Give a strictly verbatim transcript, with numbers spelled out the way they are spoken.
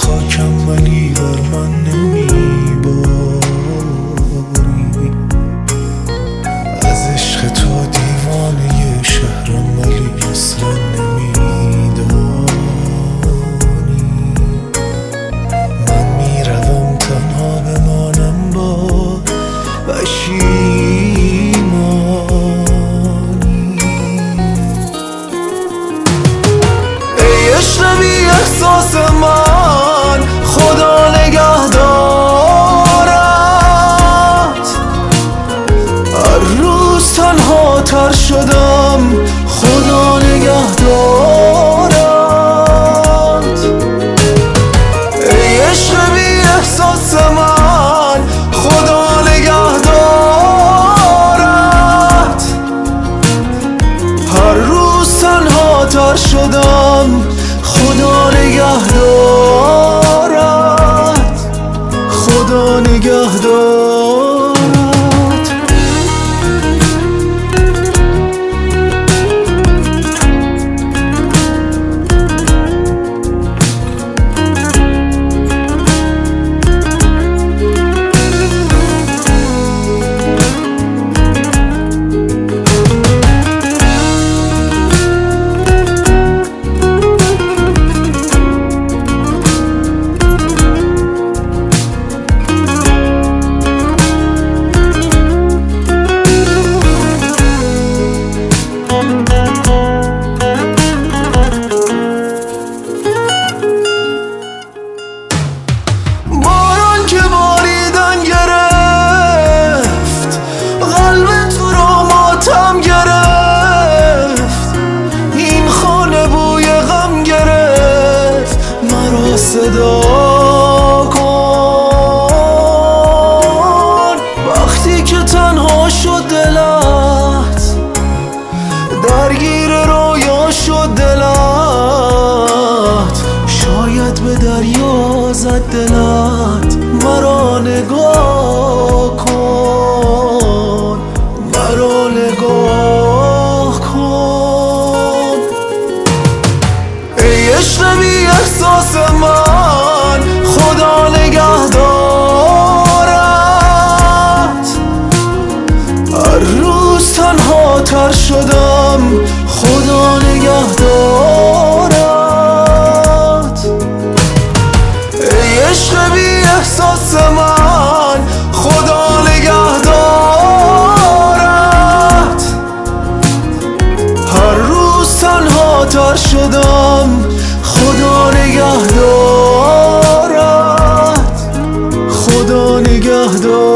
خاکم ولی بر من نمیباری. از عشق تو دیوانه شهرم ولی اصلا نمیدانی. من میروم تنها بمانم با پشیمانی. ای عشق بی احساس من خدا نگهدارت. هر روز تنها تر شدم خدا نگهدارت. ای عشق بی احساس من خدا نگهدارت. هر روز تنها تر شدم خدا نگهدارت. خدا نگهدارت. باران که باریدن گرفت قلب تو را ماتم گرفت. این خانه بوی غم گرفت. مرا صدا کن وقتی که تنها شد دلت. درگیر رویا شد دلت. شاید به دریا زد دلت. مرا نگاه کن. مرا نگاه کن. ای عشق بی احساس من خدا نگهدارت. هر روز تنها تر شدم خدا نگهدارت. ای عشق بی احساس من خدا نگهدارت. هر روز تنها تر شدم خدا نگهدارت. خدا نگهدارت.